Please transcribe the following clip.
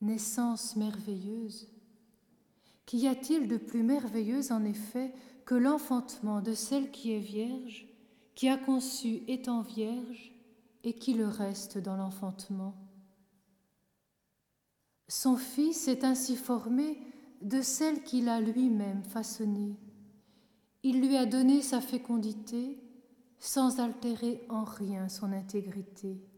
naissance merveilleuse. Qu'y a-t-il de plus merveilleux en effet que l'enfantement de celle qui est vierge, qui a conçu étant vierge et qui le reste dans l'enfantement? Son Fils est ainsi formé de celle qu'il a lui-même façonnée. Il lui a donné sa fécondité sans altérer en rien son intégrité.